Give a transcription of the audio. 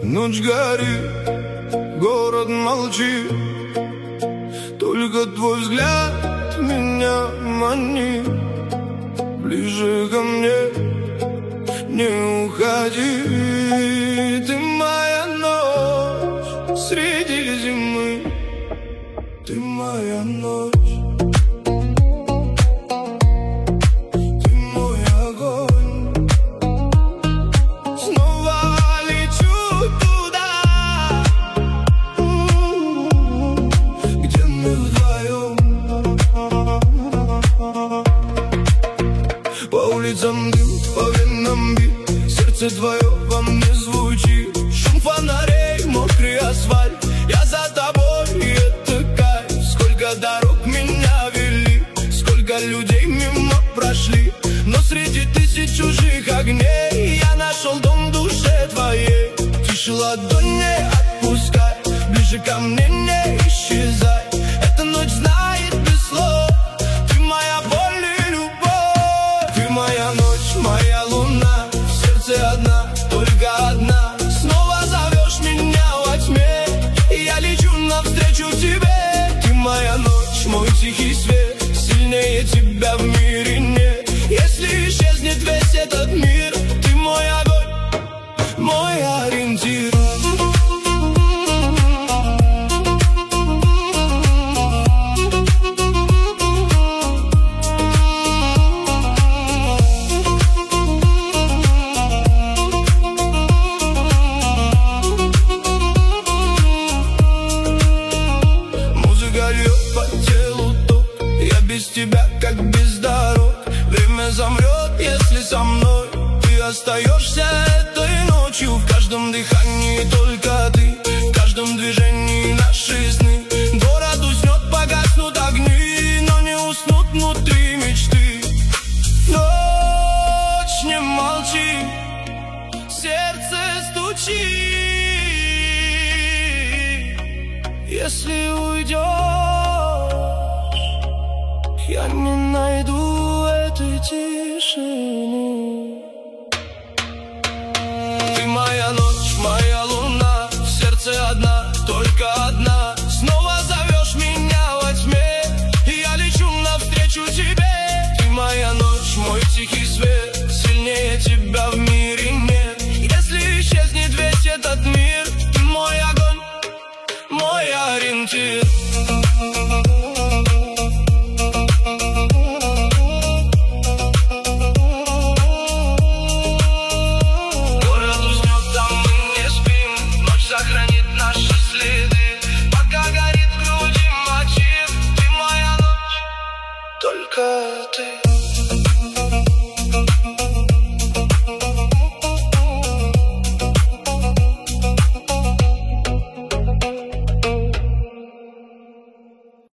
Ночь горит, город молчит, только твой взгляд меня манит. Ближе ко мне, не уходи. Ты моя ночь среди зимы, ты моя ночь. По улицам дым, по венам бит, сердце твое во мне звучит. Шум фонарей, мокрый асфальт, я за тобой, и это кайф. Сколько дорог меня вели, сколько людей мимо прошли, но среди тысяч чужих огней я нашел дом в душе твоей. Тише ладонь не отпускай, ближе ко мне не исчезай. Эта ночь знает без слов, ты моя боль и любовь. Ты моя ночь, моя луна, в сердце одна, только одна. Снова зовешь меня во тьме, и я лечу навстречу тебе. Ты моя ночь, мой тихий свет, сильнее тебя в мире нет. Если исчезнет весь этот мир, ты мой огонь, мой ориентир. По телу ток, я без тебя как без дорог. Время замрет, если со мной ты остаешься этой ночью. В каждом дыхании только ты, в каждом движении наши сны. Город уснет, погаснут огни, но не уснут внутри мечты. Ночь, не молчи, сердце стучит. Если уйдешь, я не найду этой тишины. Ты моя ночь, моя луна, в сердце одна, только одна. Снова зовешь меня во тьме, и я лечу навстречу тебе. Ты моя ночь, мой тихий свет, сильнее тебя в мире нет. Если исчезнет весь этот мир, ты мой огонь, мой ориентир. Сохранит наши следы, пока горит в груди мотив. Ты моя ночь, только ты.